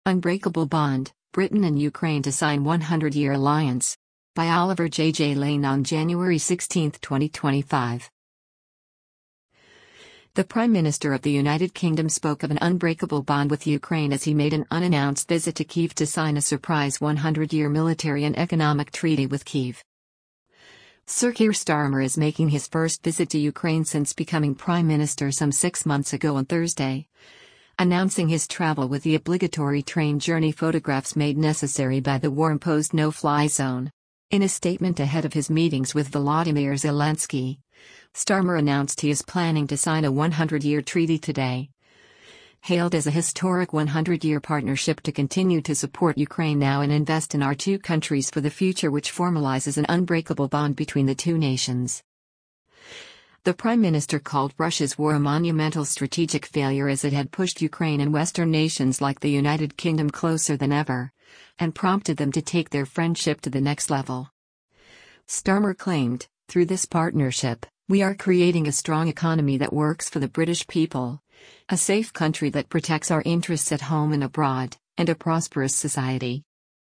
Unbreakable Bond, Britain and Ukraine to sign 100-year alliance. By Oliver J. Lane on January 16, 2025. The Prime Minister of the United Kingdom spoke of an unbreakable bond with Ukraine as he made an unannounced visit to Kyiv to sign a surprise 100-year military and economic treaty with Kyiv. Sir Keir Starmer is making his first visit to Ukraine since becoming Prime Minister some 6 months ago on Thursday, announcing his travel with the obligatory train journey photographs made necessary by the war-imposed no-fly zone. In a statement ahead of his meetings with Volodymyr Zelensky, Starmer announced he is planning to sign a 100-year treaty today. Hailed as a historic 100-year partnership to continue to support Ukraine now and invest in our two countries for the future, which formalizes an unbreakable bond between the two nations. The Prime Minister called Russia's war a monumental strategic failure as it had pushed Ukraine and Western nations like the United Kingdom closer than ever, and prompted them to take their friendship to the next level. Starmer claimed, "Through this partnership, we are creating a strong economy that works for the British people, a safe country that protects our interests at home and abroad, and a prosperous society."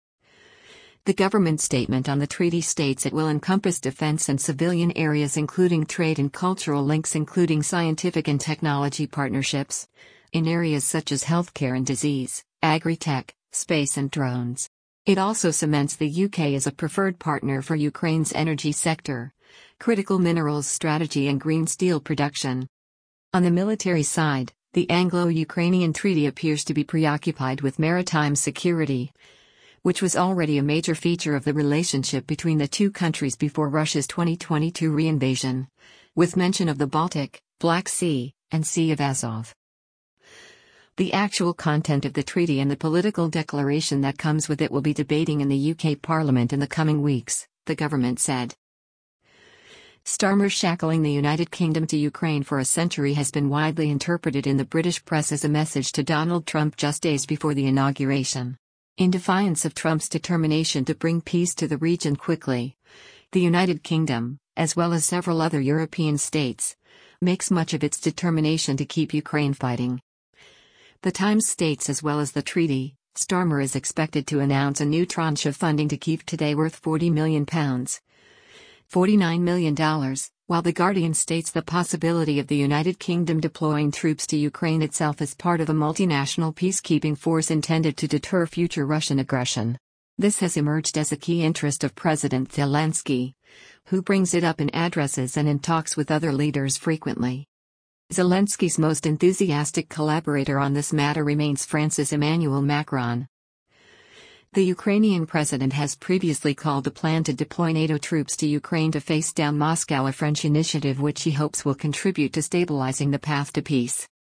The government statement on the treaty states it will encompass defense and civilian areas including trade and cultural links including scientific and technology partnerships, in areas such as healthcare and disease, agri-tech, space and drones. It also cements the UK as a preferred partner for Ukraine's energy sector, critical minerals strategy and green steel production. On the military side, the Anglo-Ukrainian treaty appears to be preoccupied with maritime security, which was already a major feature of the relationship between the two countries before Russia's 2022 reinvasion, with mention of the Baltic, Black Sea, and Sea of Azov. The actual content of the treaty and the political declaration that comes with it will be debating in the UK Parliament in the coming weeks, the government said. Starmer shackling the United Kingdom to Ukraine for a century has been widely interpreted in the British press as a message to Donald Trump just days before the inauguration. In defiance of Trump's determination to bring peace to the region quickly, the United Kingdom, as well as several other European states, makes much of its determination to keep Ukraine fighting. The Times states as well as the treaty, Starmer is expected to announce a new tranche of funding to Kyiv today worth £40 million, $49 million, while The Guardian states the possibility of the United Kingdom deploying troops to Ukraine itself as part of a multinational peacekeeping force intended to deter future Russian aggression. This has emerged as a key interest of President Zelensky, who brings it up in addresses and in talks with other leaders frequently. Zelensky's most enthusiastic collaborator on this matter remains France's Emmanuel Macron. The Ukrainian president has previously called the plan to deploy NATO troops to Ukraine to face down Moscow a French initiative which he hopes will contribute to stabilizing the path to peace.